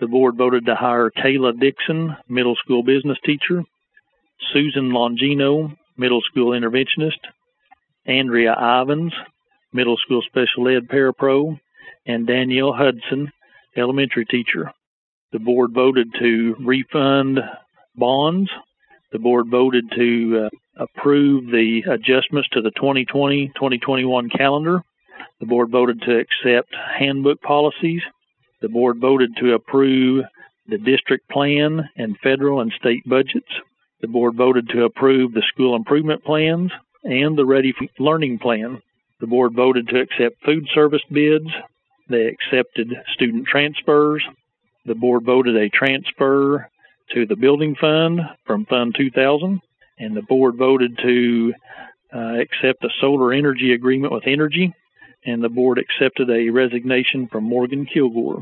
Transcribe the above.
The board voted to hire Kayla Dixon, middle school business teacher, Susan Longino, middle school interventionist, Andrea Ivans, middle school special ed parapro, and Danielle Hudson, elementary teacher. The board voted to refund bonds. The board voted to approve the adjustments to the 2020-2021 calendar. The board voted to accept handbook policies. The board voted to approve the district plan and federal and state budgets. The board voted to approve the school improvement plans and the Ready for Learning plan. The board voted to accept food service bids. They accepted student transfers. The board voted a transfer to the building fund from Fund 2000. And the board voted to accept a solar energy agreement with Energy. And the board accepted a resignation from Morgan Kilgore.